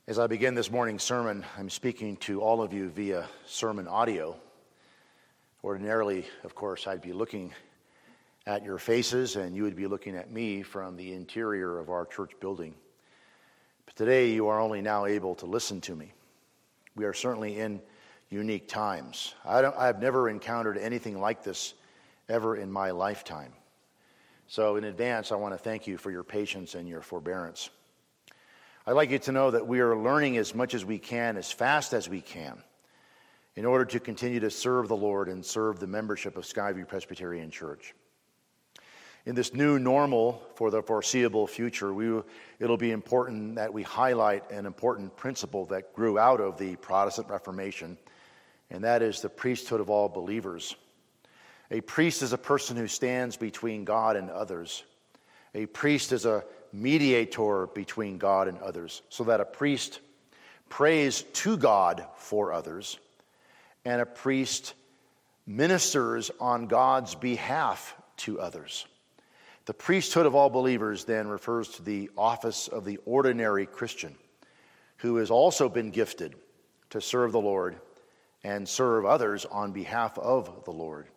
As I begin this morning's sermon, I'm speaking to all of you via sermon audio. Ordinarily, of course, I'd be looking at your faces and you would be looking at me from the interior of our church building. But today you are only now able to listen to me. We are certainly in unique times. I've never encountered anything like this ever in my lifetime. So in advance, I want to thank you for your patience and your forbearance. I'd like you to know that we are learning as much as we can, as fast as we can, in order to continue to serve the Lord and serve the membership of Skyview Presbyterian Church. In this new normal for the foreseeable future, it'll be important that we highlight an important principle that grew out of the Protestant Reformation, and that is the priesthood of all believers. A priest is a person who stands between God and others. A priest is a mediator between God and others, so that a priest prays to God for others, and a priest ministers on God's behalf to others. The priesthood of all believers then refers to the office of the ordinary Christian, who has also been gifted to serve the Lord and serve others on behalf of the Lord.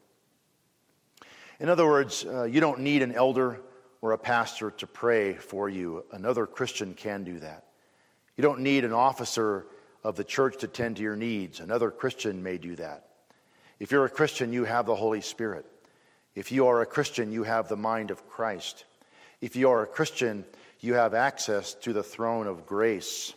In other words, you don't need an elder or a pastor to pray for you. Another Christian can do that. You don't need an officer of the church to tend to your needs. Another Christian may do that. If you're a Christian, you have the Holy Spirit. If you are a Christian, you have the mind of Christ. If you are a Christian, you have access to the throne of grace.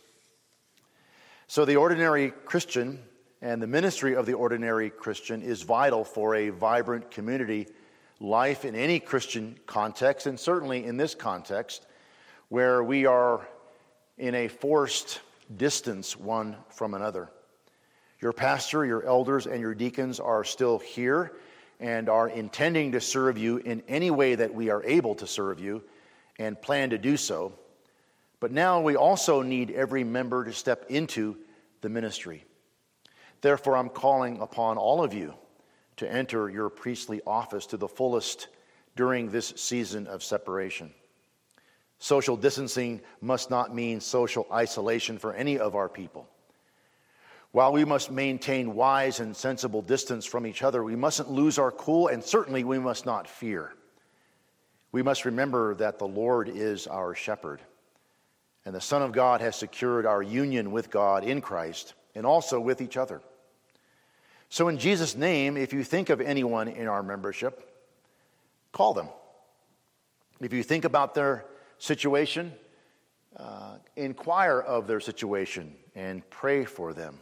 So the ordinary Christian and the ministry of the ordinary Christian is vital for a vibrant community life in any Christian context, and certainly in this context, where we are in a forced distance one from another. Your pastor, your elders, and your deacons are still here and are intending to serve you in any way that we are able to serve you and plan to do so. But now we also need every member to step into the ministry. Therefore, I'm calling upon all of you to enter your priestly office to the fullest during this season of separation. Social distancing must not mean social isolation for any of our people. While we must maintain wise and sensible distance from each other, we mustn't lose our cool, and certainly we must not fear. We must remember that the Lord is our shepherd, and the Son of God has secured our union with God in Christ and also with each other. So in Jesus' name, if you think of anyone in our membership, call them. If you think about their situation, inquire of their situation and pray for them.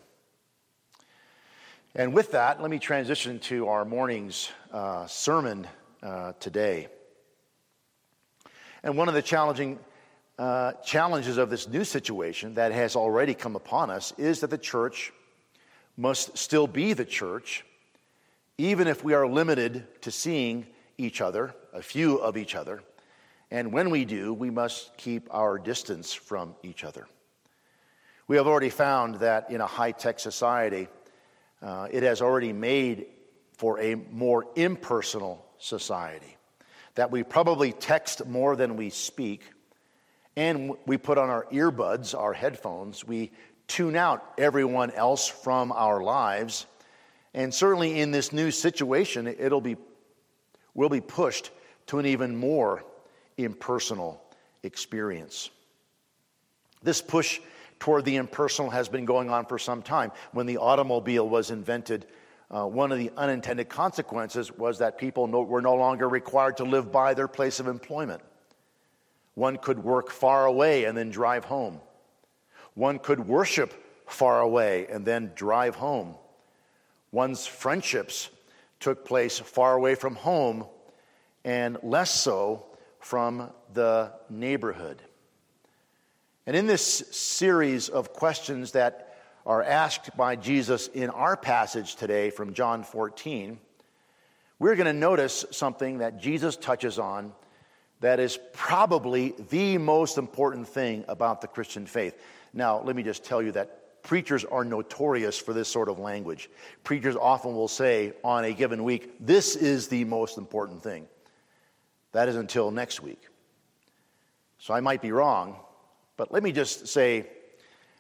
And with that, let me transition to our morning's sermon today. And one of the challenges of this new situation that has already come upon us is that the church must still be the church, even if we are limited to seeing each other, a few of each other. And when we do, we must keep our distance from each other. We have already found that in a high-tech society, it has already made for a more impersonal society, that we probably text more than we speak, and we put on our earbuds, our headphones, we tune out everyone else from our lives, and certainly in this new situation, we'll be pushed to an even more impersonal experience. This push toward the impersonal has been going on for some time. When the automobile was invented, one of the unintended consequences was that people were no longer required to live by their place of employment. One could work far away and then drive home. One could worship far away and then drive home. One's friendships took place far away from home and less so from the neighborhood. And in this series of questions that are asked by Jesus in our passage today from John 14, we're going to notice something that Jesus touches on that is probably the most important thing about the Christian faith. Now, let me just tell you that preachers are notorious for this sort of language. Preachers often will say on a given week, this is the most important thing. That is until next week. So I might be wrong, but let me just say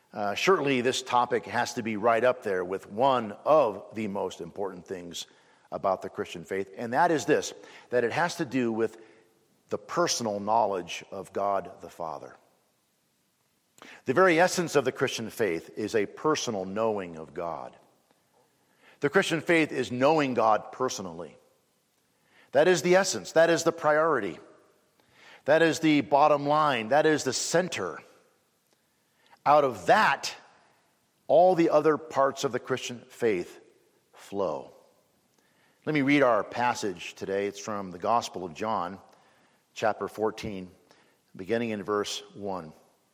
Surely this topic has to be right up there with one of the most important things about the Christian faith, and that is this, that it has to do with the personal knowledge of God the Father. The very essence of the Christian faith is a personal knowing of God. The Christian faith is knowing God personally. That is the essence. That is the priority. That is the bottom line. That is the center. Out of that, all the other parts of the Christian faith flow. Let me read our passage today. It's from the Gospel of John, chapter 14, beginning in verse 1.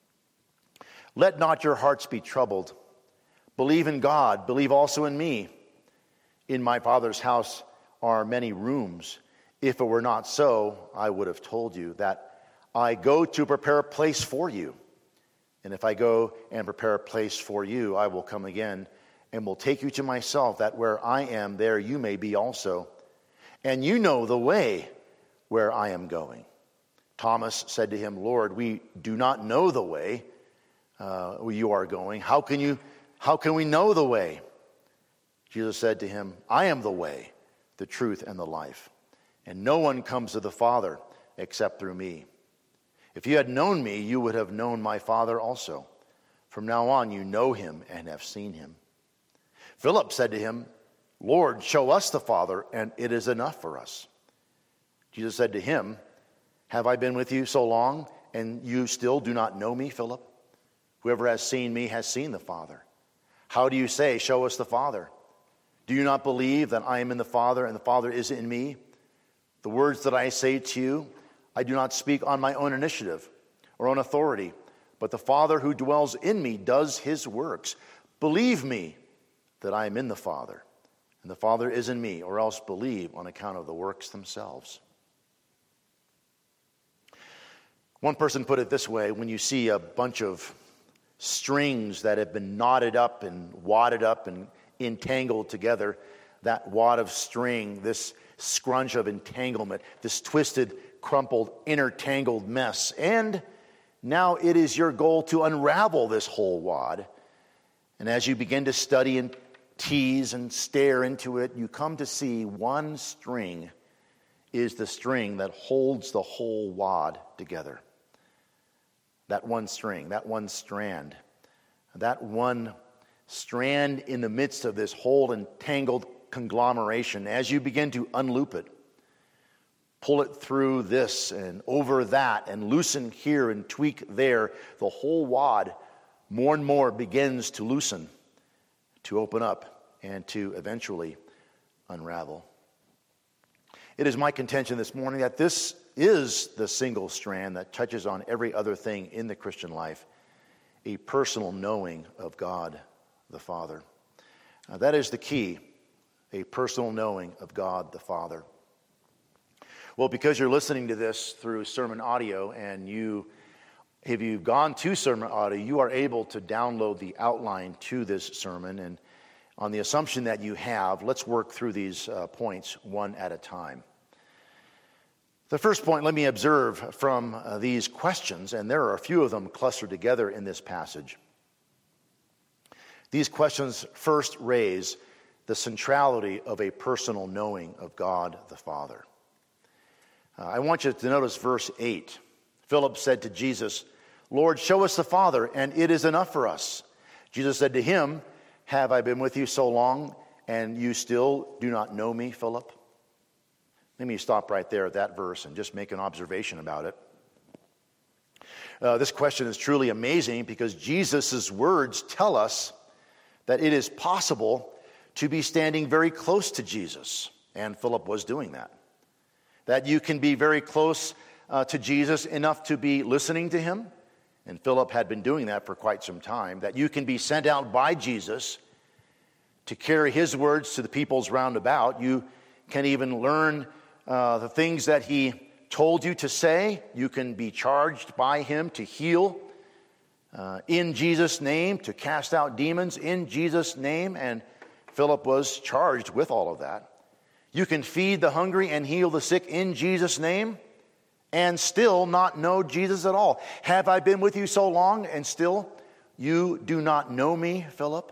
Let not your hearts be troubled. Believe in God. Believe also in me. In my Father's house are many rooms. If it were not so, I would have told you that I go to prepare a place for you. And if I go and prepare a place for you, I will come again and will take you to myself, that where I am, there you may be also. And you know the way where I am going. Thomas said to him, Lord, we do not know the way where you are going. How can we know the way? Jesus said to him, I am the way, the truth, and the life. And no one comes to the Father except through me. If you had known me, you would have known my Father also. From now on, you know him and have seen him. Philip said to him, Lord, show us the Father, and it is enough for us. Jesus said to him, have I been with you so long, and you still do not know me, Philip? Whoever has seen me has seen the Father. How do you say, show us the Father? Do you not believe that I am in the Father, and the Father is in me? The words that I say to you, I do not speak on my own initiative or on authority, but the Father who dwells in me does his works. Believe me that I am in the Father, and the Father is in me, or else believe on account of the works themselves. One person put it this way: when you see a bunch of strings that have been knotted up and wadded up and entangled together, that wad of string, this scrunch of entanglement, this twisted, crumpled, intertangled mess. And now it is your goal to unravel this whole wad. And as you begin to study and tease and stare into it, you come to see one string is the string that holds the whole wad together. That one string, that one strand in the midst of this whole entangled conglomeration, as you begin to unloop it, pull it through this and over that and loosen here and tweak there, the whole wad more and more begins to loosen, to open up, and to eventually unravel. It is my contention this morning that this is the single strand that touches on every other thing in the Christian life, a personal knowing of God the Father. That is the key, a personal knowing of God the Father. Well, because you're listening to this through sermon audio, and if you've gone to sermon audio, you are able to download the outline to this sermon. And on the assumption that you have, let's work through these points one at a time. The first point, let me observe from these questions, and there are a few of them clustered together in this passage. These questions first raise the centrality of a personal knowing of God the Father. I want you to notice verse 8. Philip said to Jesus, Lord, show us the Father, and it is enough for us. Jesus said to him, have I been with you so long, and you still do not know me, Philip? Let me stop right there at that verse and just make an observation about it. This question is truly amazing because Jesus' words tell us that it is possible to be standing very close to Jesus, and Philip was doing that. That you can be very close to Jesus enough to be listening to him, and Philip had been doing that for quite some time. That you can be sent out by Jesus to carry his words to the peoples round about. You can even learn the things that he told you to say. You can be charged by him to heal in Jesus' name, to cast out demons in Jesus' name, and Philip was charged with all of that. You can feed the hungry and heal the sick in Jesus' name and still not know Jesus at all. Have I been with you so long and still you do not know me, Philip?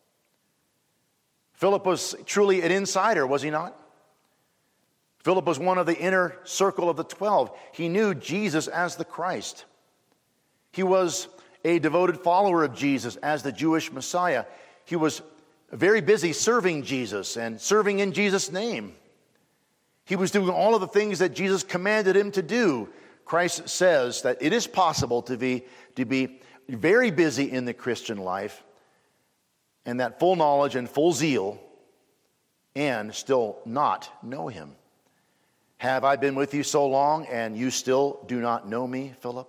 Philip was truly an insider, was he not? Philip was one of the inner circle of the 12. He knew Jesus as the Christ. He was a devoted follower of Jesus as the Jewish Messiah. He was very busy serving Jesus and serving in Jesus' name. He was doing all of the things that Jesus commanded him to do. Christ says that it is possible to be very busy in the Christian life and that full knowledge and full zeal and still not know him. Have I been with you so long and you still do not know me, Philip?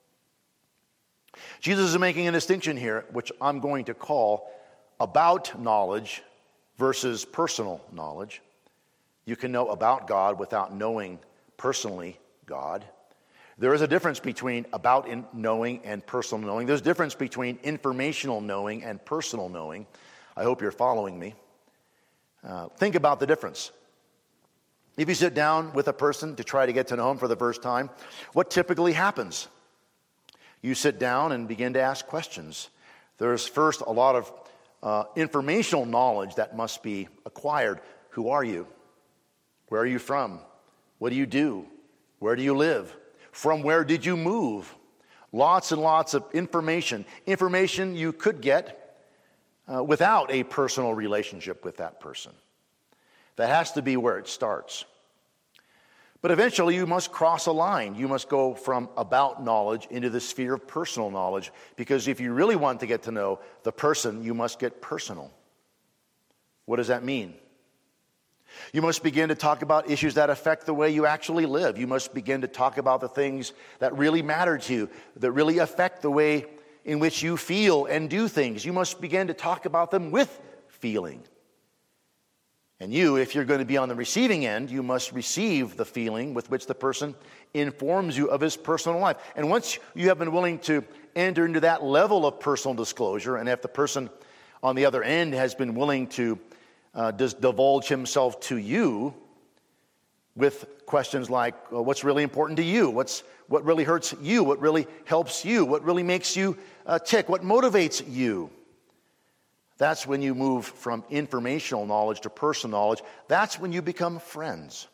Jesus is making a distinction here, which I'm going to call about knowledge versus personal knowledge. You can know about God without knowing personally God. There is a difference between about knowing and personal knowing. There's a difference between informational knowing and personal knowing. I hope you're following me. Think about the difference. If you sit down with a person to try to get to know him for the first time, what typically happens? You sit down and begin to ask questions. There's first a lot of informational knowledge that must be acquired. Who are you? Where are you from? What do you do? Where do you live? From where did you move? Lots and lots of information. Information you could get without a personal relationship with that person. That has to be where it starts. But eventually you must cross a line. You must go from about knowledge into the sphere of personal knowledge, because if you really want to get to know the person, you must get personal. What does that mean? You must begin to talk about issues that affect the way you actually live. You must begin to talk about the things that really matter to you, that really affect the way in which you feel and do things. You must begin to talk about them with feeling. And you, if you're going to be on the receiving end, you must receive the feeling with which the person informs you of his personal life. And once you have been willing to enter into that level of personal disclosure, and if the person on the other end has been willing to divulge himself to you with questions like, what's really important to you? What really hurts you? What really helps you? What really makes you tick? What motivates you? That's when you move from informational knowledge to personal knowledge. That's when you become friends.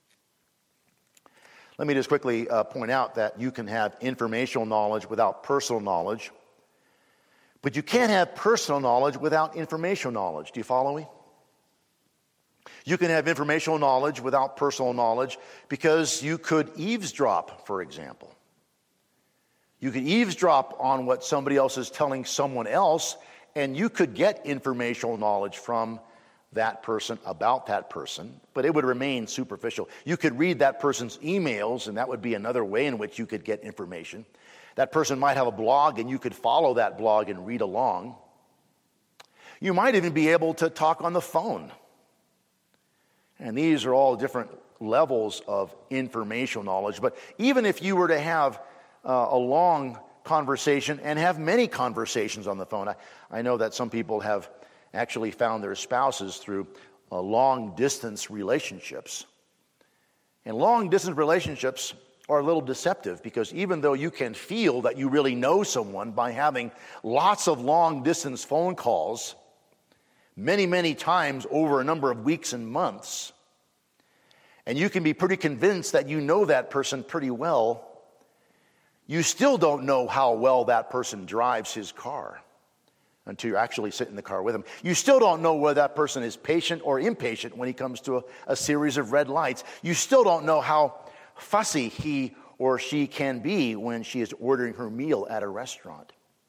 Let me just quickly point out that you can have informational knowledge without personal knowledge, but you can't have personal knowledge without informational knowledge. Do you follow me? You can have informational knowledge without personal knowledge because you could eavesdrop, for example. You could eavesdrop on what somebody else is telling someone else, and you could get informational knowledge from that person about that person, but it would remain superficial. You could read that person's emails, and that would be another way in which you could get information. That person might have a blog, and you could follow that blog and read along. You might even be able to talk on the phone. And these are all different levels of informational knowledge. But even if you were to have a long conversation and have many conversations on the phone, I know that some people have actually found their spouses through long-distance relationships. And long-distance relationships are a little deceptive because even though you can feel that you really know someone by having lots of long-distance phone calls, many, many times over a number of weeks and months, and you can be pretty convinced that you know that person pretty well, you still don't know how well that person drives his car until you actually sit in the car with him. You still don't know whether that person is patient or impatient when he comes to a series of red lights. You still don't know how fussy he or she can be when she is ordering her meal at a restaurant.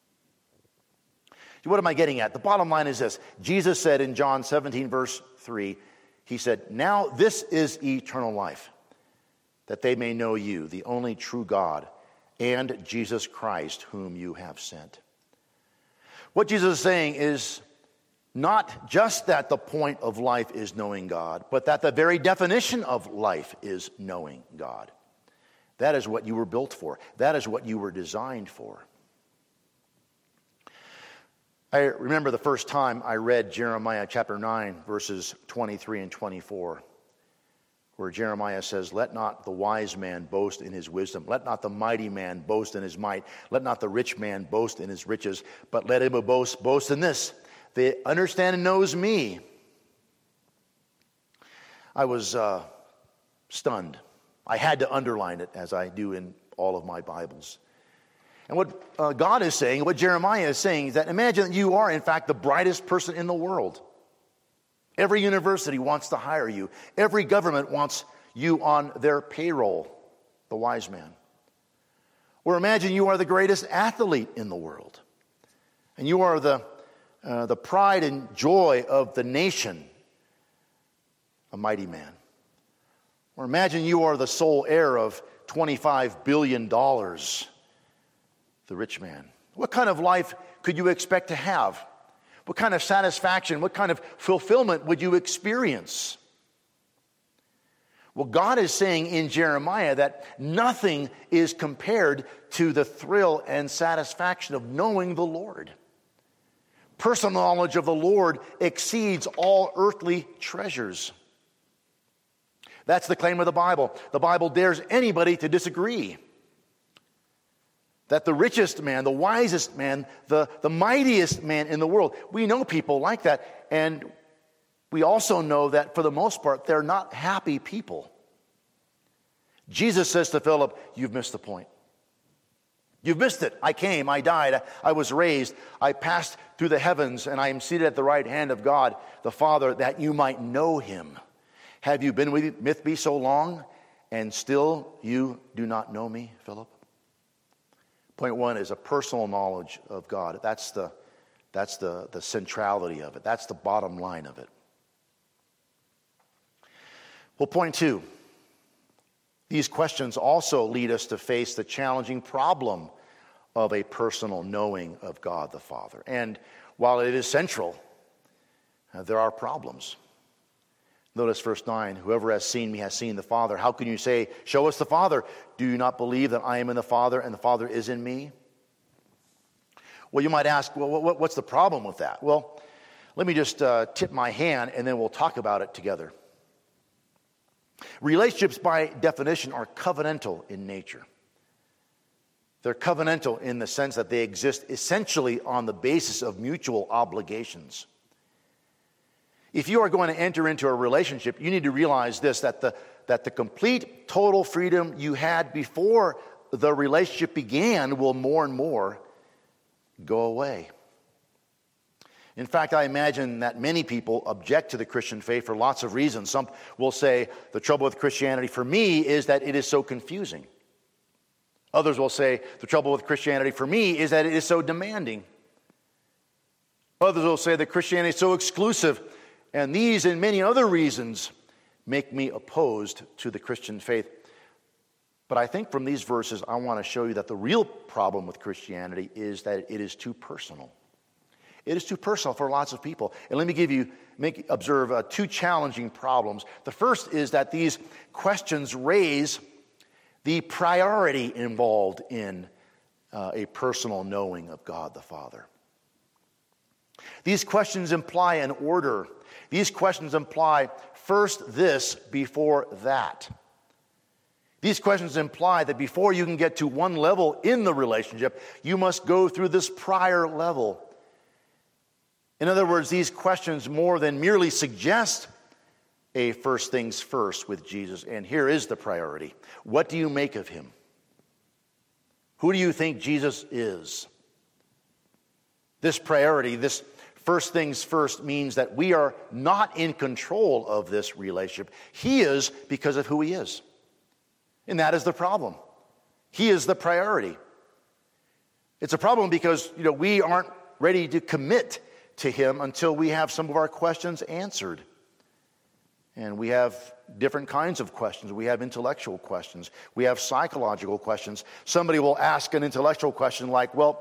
What am I getting at? The bottom line is this. Jesus said in John 17, verse 3, he said, "Now this is eternal life, that they may know you, the only true God, and Jesus Christ, whom you have sent." What Jesus is saying is not just that the point of life is knowing God, but that the very definition of life is knowing God. That is what you were built for. That is what you were designed for. I remember the first time I read Jeremiah chapter 9, verses 23 and 24, where Jeremiah says, "Let not the wise man boast in his wisdom. Let not the mighty man boast in his might. Let not the rich man boast in his riches. But let him who boast in this, that understand and knows me." I was stunned. I had to underline it, as I do in all of my Bibles. And what God is saying, what Jeremiah is saying, is that imagine that you are, in fact, the brightest person in the world. Every university wants to hire you. Every government wants you on their payroll, the wise man. Or imagine you are the greatest athlete in the world. And you are the pride and joy of the nation, a mighty man. Or imagine you are the sole heir of $25 billion, the rich man. What kind of life could you expect to have? What kind of satisfaction, what kind of fulfillment would you experience? Well, God is saying in Jeremiah that nothing is compared to the thrill and satisfaction of knowing the Lord. Personal knowledge of the Lord exceeds all earthly treasures. That's the claim of the Bible. The Bible dares anybody to disagree. That the richest man, the wisest man, the mightiest man in the world, we know people like that. And we also know that for the most part, they're not happy people. Jesus says to Philip, "You've missed the point. You've missed it. I came, I died, I was raised, I passed through the heavens, and I am seated at the right hand of God, the Father, that you might know him. Have you been with me so long, and still you do not know me, Philip?" Point one is a personal knowledge of God. That's the centrality of it. That's the bottom line of it. Well, point two, these questions also lead us to face the challenging problem of a personal knowing of God the Father. And while it is central, there are problems. Notice verse 9, "Whoever has seen me has seen the Father. How can you say, 'Show us the Father'? Do you not believe that I am in the Father and the Father is in me?" Well, you might ask, well, what's the problem with that? Well, let me just tip my hand and then we'll talk about it together. Relationships, by definition, are covenantal in nature. They're covenantal in the sense that they exist essentially on the basis of mutual obligations. If you are going to enter into a relationship, you need to realize this, that the complete, total freedom you had before the relationship began will more and more go away. In fact, I imagine that many people object to the Christian faith for lots of reasons. Some will say, the trouble with Christianity for me is that it is so confusing. Others will say, the trouble with Christianity for me is that it is so demanding. Others will say that Christianity is so exclusive. And these and many other reasons make me opposed to the Christian faith. But I think from these verses, I want to show you that the real problem with Christianity is that it is too personal. It is too personal for lots of people. And let me observe two challenging problems. The first is that these questions raise the priority involved in a personal knowing of God the Father. These questions imply an order. These questions imply first this before that. These questions imply that before you can get to one level in the relationship, you must go through this prior level. In other words, these questions more than merely suggest a first things first with Jesus. And here is the priority. What do you make of him? Who do you think Jesus is? This priority, this first things first, means that we are not in control of this relationship. He is because of who he is. And that is the problem. He is the priority. It's a problem because, we aren't ready to commit to him until we have some of our questions answered. And we have different kinds of questions. We have intellectual questions. We have psychological questions. Somebody will ask an intellectual question like, well,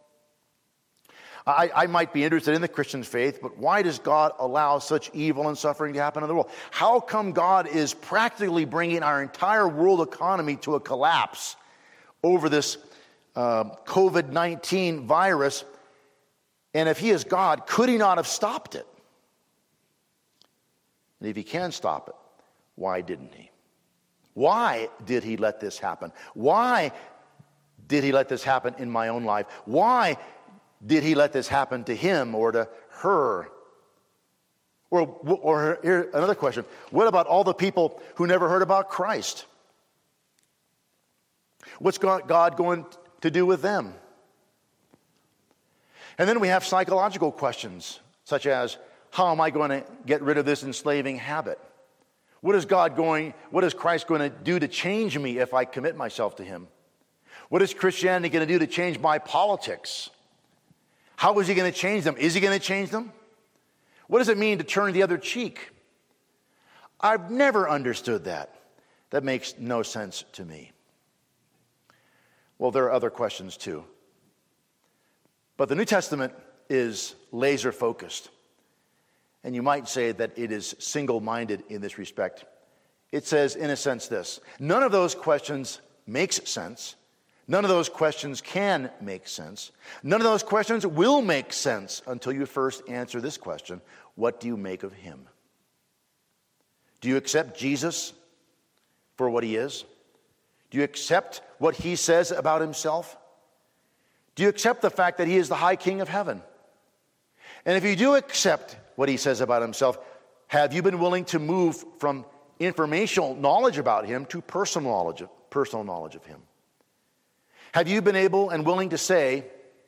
I might be interested in the Christian faith, but why does God allow such evil and suffering to happen in the world? How come God is practically bringing our entire world economy to a collapse over this COVID-19 virus? And if he is God, could he not have stopped it? And if he can stop it, Why didn't he? Why did he let this happen? Why did he let this happen in my own life? Why did he let this happen to him or to her? Or here, another question. What about all the people who never heard about Christ? What's God going to do with them? And then we have psychological questions, such as, how am I going to get rid of this enslaving habit? What is Christ going to do to change me if I commit myself to him? What is Christianity going to do to change my politics? How is he going to change them? Is he going to change them? What does it mean to turn the other cheek? I've never understood that. That makes no sense to me. Well, there are other questions too. But the New Testament is laser focused. And you might say that it is single-minded in this respect. It says, in a sense, this: none of those questions makes sense. None of those questions can make sense. None of those questions will make sense until you first answer this question: what do you make of him? Do you accept Jesus for what he is? Do you accept what he says about himself? Do you accept the fact that he is the high king of heaven? And if you do accept what he says about himself, have you been willing to move from informational knowledge about him to personal knowledge of him? Have you been able and willing to say,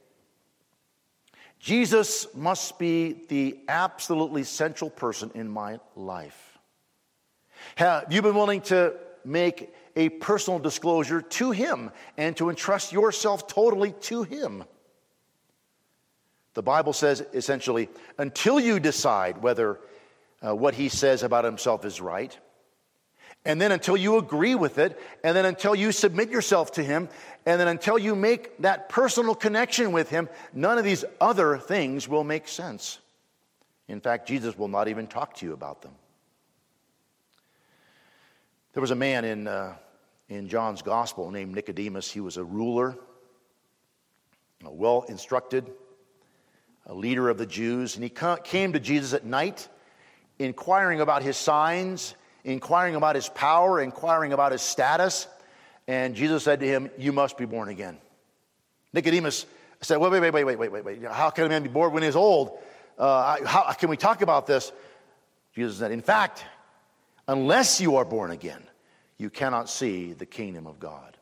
Jesus must be the absolutely central person in my life? Have you been willing to make a personal disclosure to him and to entrust yourself totally to him? The Bible says, essentially, until you decide whether what he says about himself is right, and then until you agree with it, and then until you submit yourself to him, and then until you make that personal connection with him, none of these other things will make sense. In fact, Jesus will not even talk to you about them. There was a man in John's gospel named Nicodemus. He was a ruler, well-instructed, a leader of the Jews, and he came to Jesus at night, inquiring about his signs, inquiring about his power, inquiring about his status, and Jesus said to him, "You must be born again." Nicodemus said, wait. How can a man be born when he's old? How can we talk about this? Jesus said, in fact, unless you are born again, you cannot see the kingdom of God.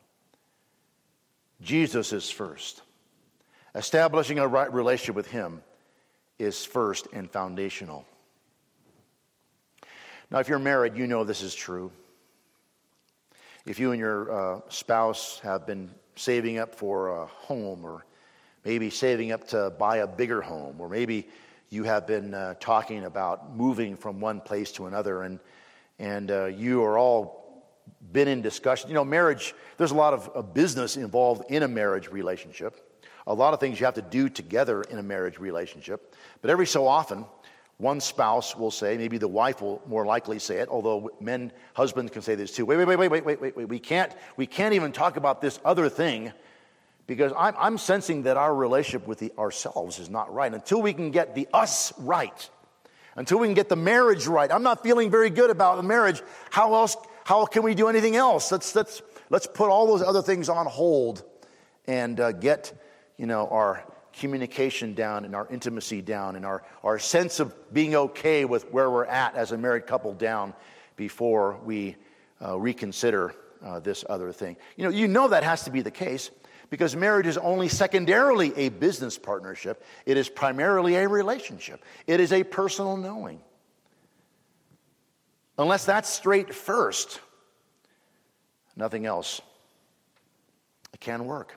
Jesus is first. Establishing a right relationship with him is first and foundational. Now, if you're married, you know this is true. If you and your spouse have been saving up for a home, or maybe saving up to buy a bigger home, or maybe you have been talking about moving from one place to another, and you are all been in discussion. You know, marriage, there's a lot of business involved in a marriage relationship. A lot of things you have to do together in a marriage relationship. But every so often, one spouse will say, maybe the wife will more likely say it, although husbands can say this too. Wait. We can't even talk about this other thing, because I'm sensing that our relationship with ourselves is not right. Until we can get the us right, until we can get the marriage right, I'm not feeling very good about the marriage. How can we do anything else? Let's put all those other things on hold and get our communication down and our intimacy down and our sense of being okay with where we're at as a married couple down before we reconsider this other thing. You know that has to be the case, because marriage is only secondarily a business partnership. It is primarily a relationship. It is a personal knowing. Unless that's straight first, nothing else can work.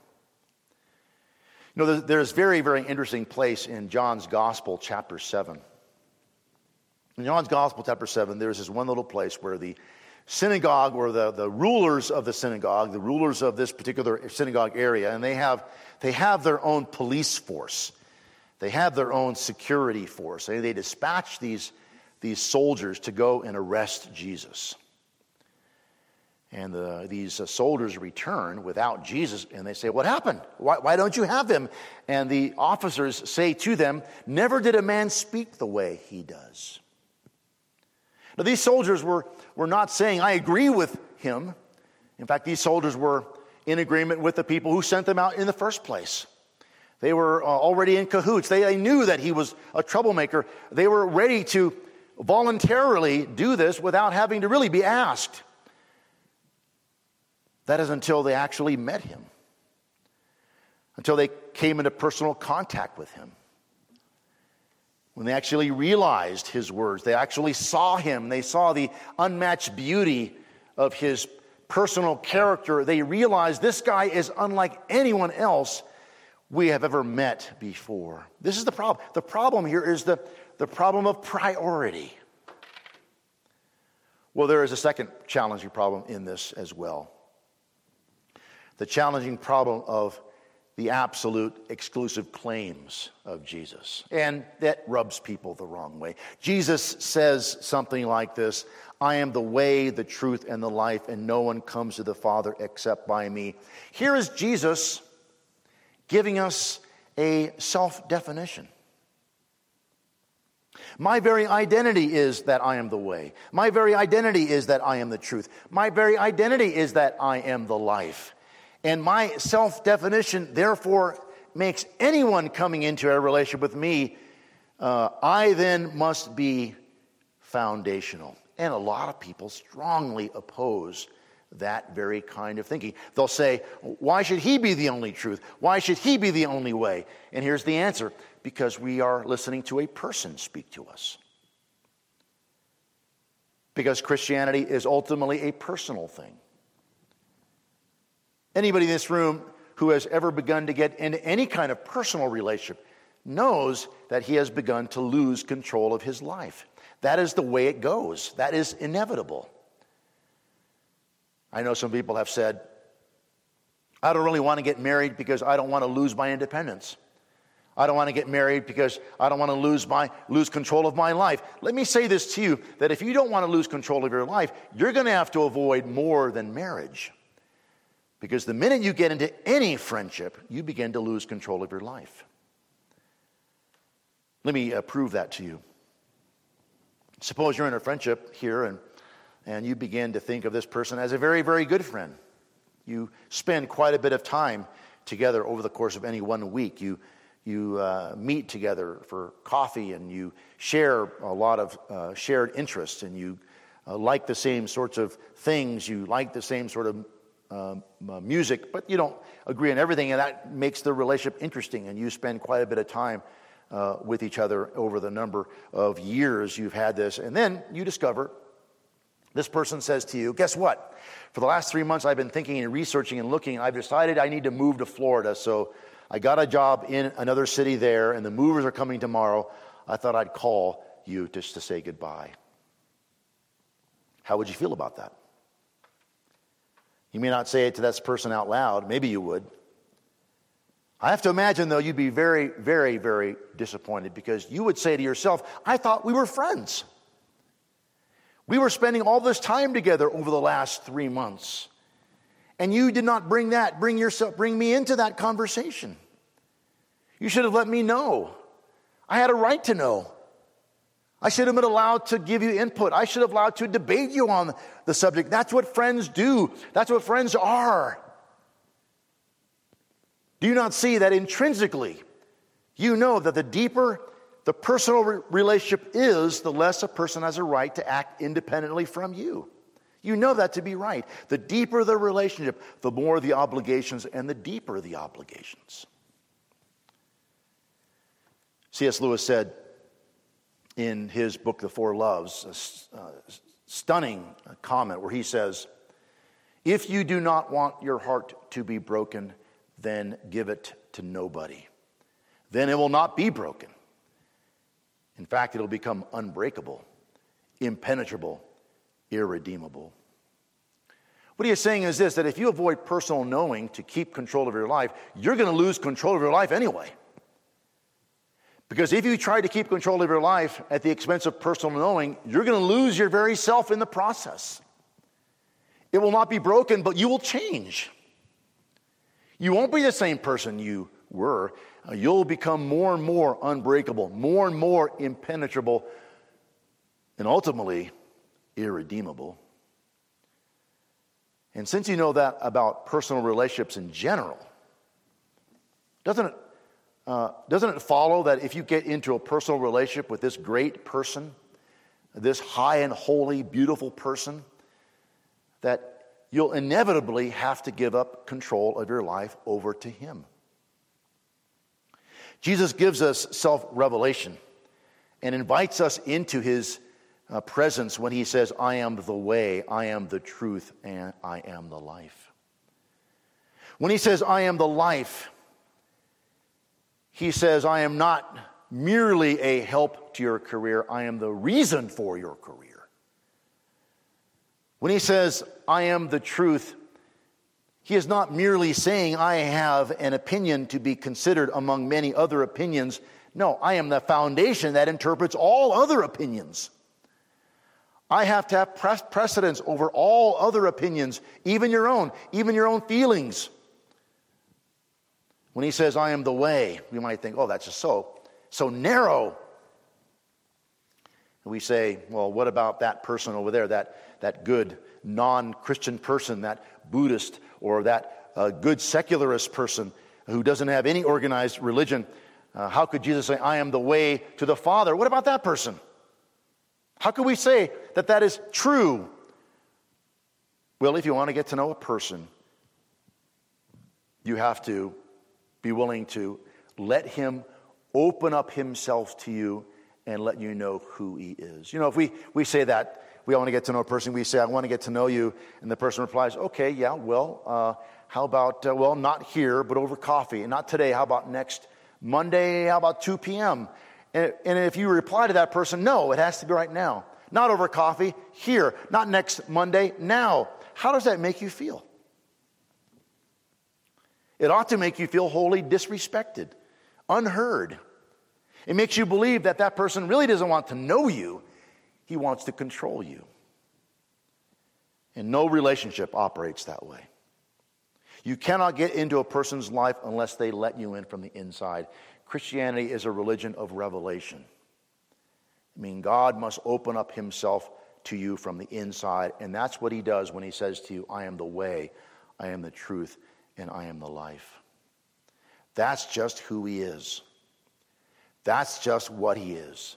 There's very, very interesting place in John's Gospel, chapter 7. In John's Gospel, chapter 7, there's this one little place where the synagogue, or the rulers of the synagogue, the rulers of this particular synagogue area, and they have their own police force. They have their own security force. They dispatch these soldiers to go and arrest Jesus. And these soldiers return without Jesus, and they say, "What happened? Why don't you have him?" And the officers say to them, "Never did a man speak the way he does." Now, these soldiers were not saying, I agree with him. In fact, these soldiers were in agreement with the people who sent them out in the first place. They were already in cahoots. They knew that he was a troublemaker. They were ready to voluntarily do this without having to really be asked. That is until they actually met him, until they came into personal contact with him. When they actually realized his words, they actually saw him, they saw the unmatched beauty of his personal character, they realized this guy is unlike anyone else we have ever met before. This is the problem. The problem here is the problem of priority. Well, there is a second challenging problem in this as well. The challenging problem of the absolute exclusive claims of Jesus. And that rubs people the wrong way. Jesus says something like this, I am the way, the truth, and the life, and no one comes to the Father except by me. Here is Jesus giving us a self-definition. My very identity is that I am the way. My very identity is that I am the truth. My very identity is that I am the life. And my self-definition, therefore, makes anyone coming into a relationship with me, I then must be foundational. And a lot of people strongly oppose that very kind of thinking. They'll say, why should he be the only truth? Why should he be the only way? And here's the answer. Because we are listening to a person speak to us. Because Christianity is ultimately a personal thing. Anybody in this room who has ever begun to get into any kind of personal relationship knows that he has begun to lose control of his life. That is the way it goes. That is inevitable. I know some people have said, I don't really want to get married because I don't want to lose my independence. I don't want to get married because I don't want to lose control of my life. Let me say this to you, that if you don't want to lose control of your life, you're going to have to avoid more than marriage. Because the minute you get into any friendship, you begin to lose control of your life. Let me prove that to you. Suppose you're in a friendship here and you begin to think of this person as a very, very good friend. You spend quite a bit of time together over the course of any 1 week. You meet together for coffee and you share a lot of shared interests and you like the same sorts of things. You like the same sort of music, but you don't agree on everything, and that makes the relationship interesting, and you spend quite a bit of time with each other over the number of years you've had this, and then you discover this person says to you, guess what? For the last 3 months I've been thinking and researching and looking, I've decided I need to move to Florida, so I got a job in another city there, and the movers are coming tomorrow. I thought I'd call you just to say goodbye. How would you feel about that? You may not say it to that person out loud. Maybe you would. I have to imagine, though, you'd be very, very, very disappointed because you would say to yourself, I thought we were friends. We were spending all this time together over the last 3 months. And you did not bring me into that conversation. You should have let me know. I had a right to know. I should have been allowed to give you input. I should have allowed to debate you on the subject. That's what friends do. That's what friends are. Do you not see that intrinsically, you know that the deeper the personal relationship is, the less a person has a right to act independently from you. You know that to be right. The deeper the relationship, the more the obligations, and the deeper the obligations. C.S. Lewis said in his book, The Four Loves, a stunning comment where he says, if you do not want your heart to be broken, then give it to nobody. Then it will not be broken. In fact, it'll become unbreakable, impenetrable, irredeemable. What he is saying is this, that if you avoid personal knowing to keep control of your life, you're going to lose control of your life anyway. Because if you try to keep control of your life at the expense of personal knowing, you're going to lose your very self in the process. It will not be broken, but you will change. You won't be the same person you were. You'll become more and more unbreakable, more and more impenetrable, and ultimately, irredeemable. And since you know that about personal relationships in general, doesn't it follow that if you get into a personal relationship with this great person, this high and holy, beautiful person, that you'll inevitably have to give up control of your life over to him? Jesus gives us self-revelation and invites us into his presence when he says, I am the way, I am the truth, and I am the life. When he says, I am the life, he says, I am not merely a help to your career, I am the reason for your career. When he says, I am the truth, he is not merely saying, I have an opinion to be considered among many other opinions. No, I am the foundation that interprets all other opinions. I have to have precedence over all other opinions, even your own feelings. When he says, I am the way, we might think, oh, that's just so narrow. And we say, well, what about that person over there, that good non-Christian person, that Buddhist or that good secularist person who doesn't have any organized religion? How could Jesus say, I am the way to the Father? What about that person? How could we say that that is true? Well, if you want to get to know a person, you have to be willing to let him open up himself to you and let you know who he is. You know, if we say that, we want to get to know a person, we say, I want to get to know you, and the person replies, okay, yeah, well, how about, well, not here, but over coffee, and not today, how about next Monday, how about 2 p.m.? And if you reply to that person, no, it has to be right now. Not over coffee, here. Not next Monday, now. How does that make you feel? It ought to make you feel wholly disrespected, unheard. It makes you believe that that person really doesn't want to know you. He wants to control you. And no relationship operates that way. You cannot get into a person's life unless they let you in from the inside. Christianity is a religion of revelation. I mean, God must open up himself to you from the inside, and that's what he does when he says to you, I am the way, I am the truth, and I am the life. That's just who he is. That's just what he is.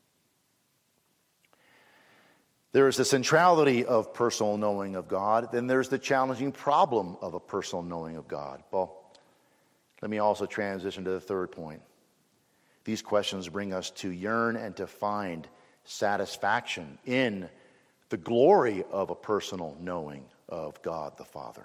There is the centrality of personal knowing of God. Then there's the challenging problem of a personal knowing of God. Well, let me also transition to the third point. These questions bring us to yearn and to find satisfaction in the glory of a personal knowing of God the Father.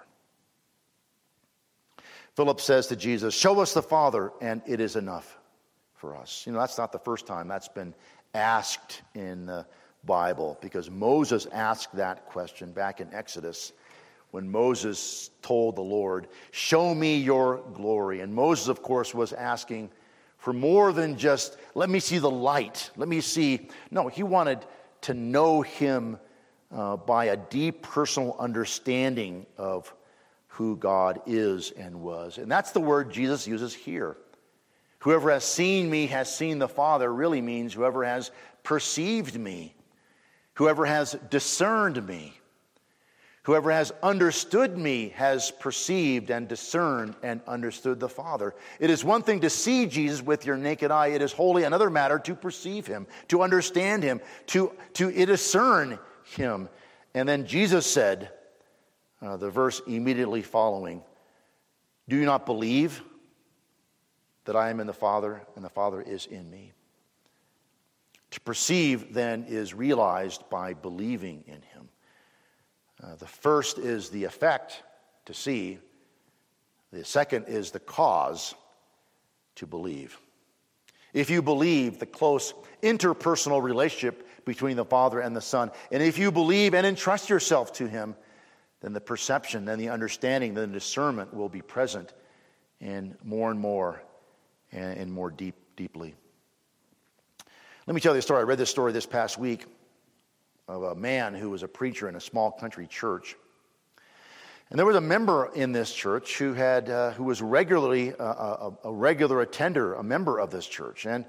Philip says to Jesus, show us the Father, and it is enough for us. You know, that's not the first time that's been asked in the Bible, because Moses asked that question back in Exodus when Moses told the Lord, show me your glory. And Moses, of course, was asking for more than just, let me see the light. Let me see. No, he wanted to know him by a deep personal understanding of who God is and was. And that's the word Jesus uses here. Whoever has seen me has seen the Father really means whoever has perceived me, whoever has discerned me, whoever has understood me has perceived and discerned and understood the Father. It is one thing to see Jesus with your naked eye. It is wholly another matter to perceive him, to understand him, to discern him. And then Jesus said, the verse immediately following, do you not believe that I am in the Father and the Father is in me? To perceive, then, is realized by believing in him. The first is the effect, to see. The second is the cause, to believe. If you believe the close interpersonal relationship between the Father and the Son, and if you believe and entrust yourself to him, then the perception, then the understanding, then the discernment will be present and more deeply. Let me tell you a story. I read this story this past week of a man who was a preacher in a small country church. And there was a member in this church who was regularly a regular attender, a member of this church. And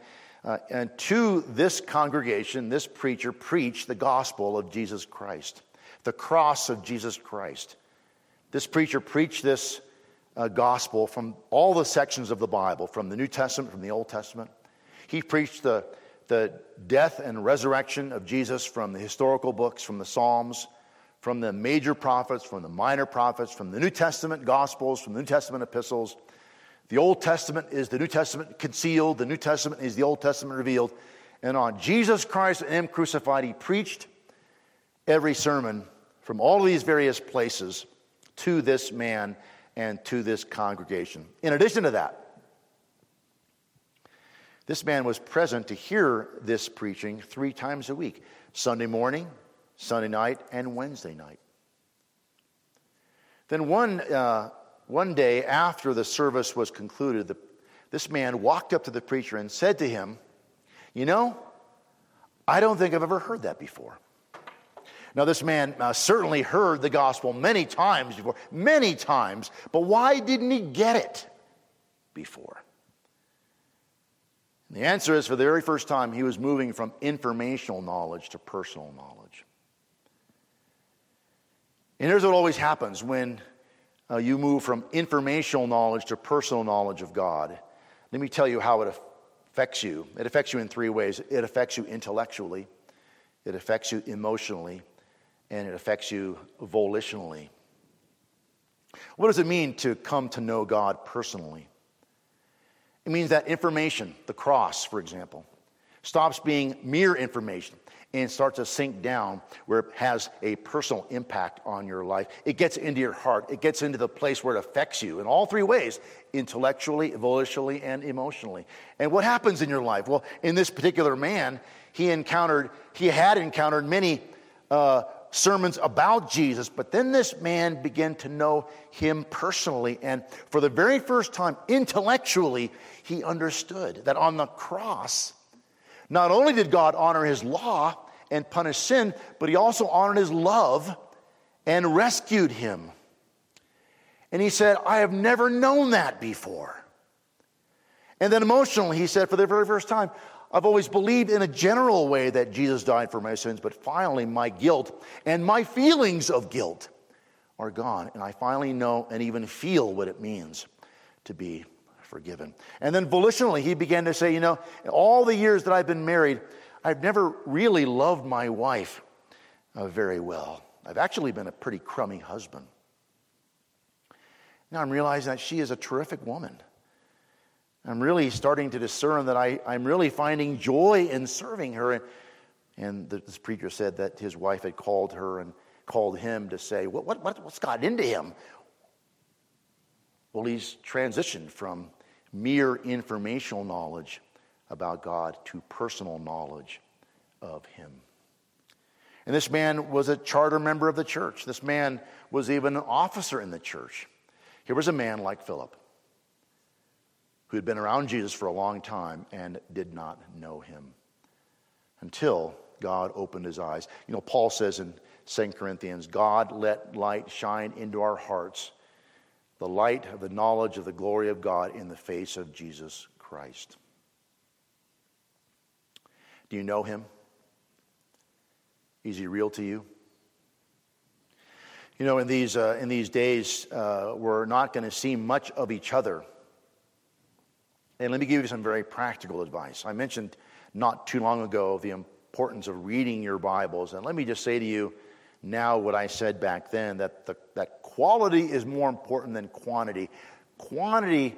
And to this congregation, this preacher preached the gospel of Jesus Christ, the cross of Jesus Christ. This preacher preached this gospel from all the sections of the Bible, from the New Testament, from the Old Testament. He preached the death and resurrection of Jesus from the historical books, from the Psalms, from the major prophets, from the minor prophets, from the New Testament Gospels, from the New Testament epistles. The Old Testament is the New Testament concealed. The New Testament is the Old Testament revealed. And on Jesus Christ and Him crucified, he preached every sermon from all of these various places to this man and to this congregation. In addition to that, this man was present to hear this preaching 3 times a week: Sunday morning, Sunday night, and Wednesday night. Then one day after the service was concluded, this man walked up to the preacher and said to him, "You know, I don't think I've ever heard that before." Now, this man certainly heard the gospel many times before, many times, but why didn't he get it before? And the answer is, for the very first time, he was moving from informational knowledge to personal knowledge. And here's what always happens when you move from informational knowledge to personal knowledge of God. Let me tell you how it affects you. It affects you in 3 ways. It affects you intellectually, it affects you emotionally, and it affects you volitionally. What does it mean to come to know God personally? It means that information, the cross, for example, stops being mere information and starts to sink down where it has a personal impact on your life. It gets into your heart. It gets into the place where it affects you in all 3 ways: intellectually, volitionally, and emotionally. And what happens in your life? Well, in this particular man, he had encountered many sermons about Jesus, but then this man began to know him personally, and for the very first time, intellectually, he understood that on the cross, not only did God honor his law and punish sin, but he also honored his love and rescued him. And he said, "I have never known that before." And then emotionally, he said, for the very first time, "I've always believed in a general way that Jesus died for my sins, but finally my guilt and my feelings of guilt are gone. And I finally know and even feel what it means to be forgiven." And then volitionally, he began to say, "You know, in all the years that I've been married, I've never really loved my wife very well. I've actually been a pretty crummy husband. Now I'm realizing that she is a terrific woman. I'm really starting to discern that I'm really finding joy in serving her." And this preacher said that his wife had called her and called him to say, what's got into him? Well, he's transitioned from mere informational knowledge about God to personal knowledge of him. And this man was a charter member of the church. This man was even an officer in the church. Here was a man like Philip, who had been around Jesus for a long time and did not know him until God opened his eyes. You know, Paul says in 2 Corinthians, "God let light shine into our hearts, the light of the knowledge of the glory of God in the face of Jesus Christ." Do you know him? Is he real to you? You know, in these days, we're not going to see much of each other. And let me give you some very practical advice. I mentioned not too long ago the importance of reading your Bibles. And let me just say to you now what I said back then, that quality is more important than quantity. Quantity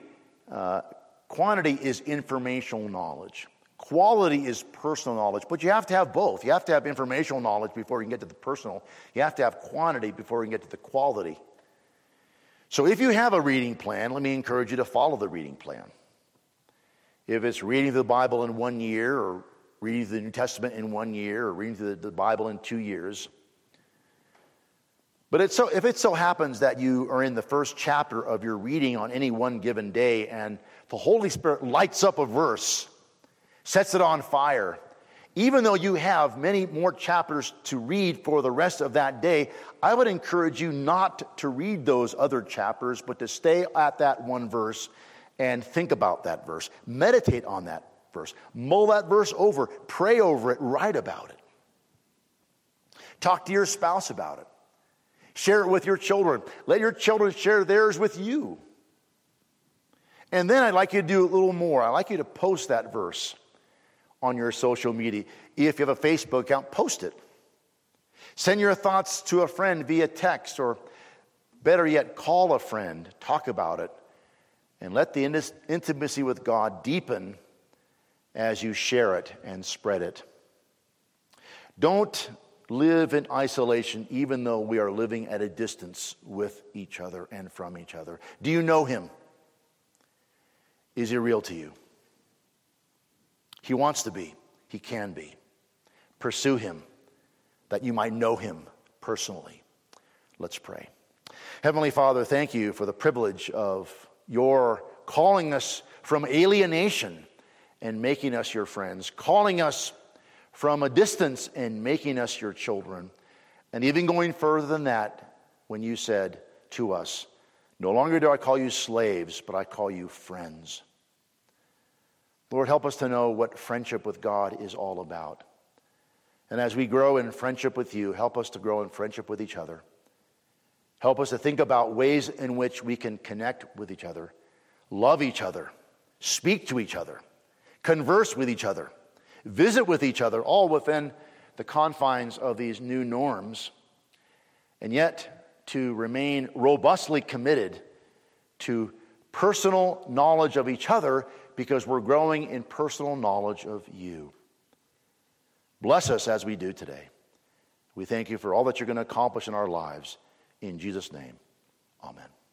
is informational knowledge. Quality is personal knowledge. But you have to have both. You have to have informational knowledge before you can get to the personal. You have to have quantity before you can get to the quality. So if you have a reading plan, let me encourage you to follow the reading plan. If it's reading the Bible in 1 year, or reading the New Testament in 1 year, or reading the Bible in 2 years. But if it so happens that you are in the first chapter of your reading on any one given day, and the Holy Spirit lights up a verse, sets it on fire, even though you have many more chapters to read for the rest of that day, I would encourage you not to read those other chapters, but to stay at that one verse and think about that verse. Meditate on that verse. Mull that verse over. Pray over it. Write about it. Talk to your spouse about it. Share it with your children. Let your children share theirs with you. And then I'd like you to do a little more. I'd like you to post that verse on your social media. If you have a Facebook account, post it. Send your thoughts to a friend via text, or better yet, call a friend. Talk about it. And let the intimacy with God deepen as you share it and spread it. Don't live in isolation, even though we are living at a distance with each other and from each other. Do you know him? Is he real to you? He wants to be. He can be. Pursue him, that you might know him personally. Let's pray. Heavenly Father, thank you for the privilege of your calling us from alienation and making us your friends, calling us from a distance and making us your children, and even going further than that when you said to us, no longer do I call you slaves, but I call you friends. Lord, help us to know what friendship with God is all about. And as we grow in friendship with you, help us to grow in friendship with each other. Help us to think about ways in which we can connect with each other, love each other, speak to each other, converse with each other, visit with each other, all within the confines of these new norms, and yet to remain robustly committed to personal knowledge of each other, because we're growing in personal knowledge of you. Bless us as we do today. We thank you for all that you're going to accomplish in our lives. In Jesus' name, amen.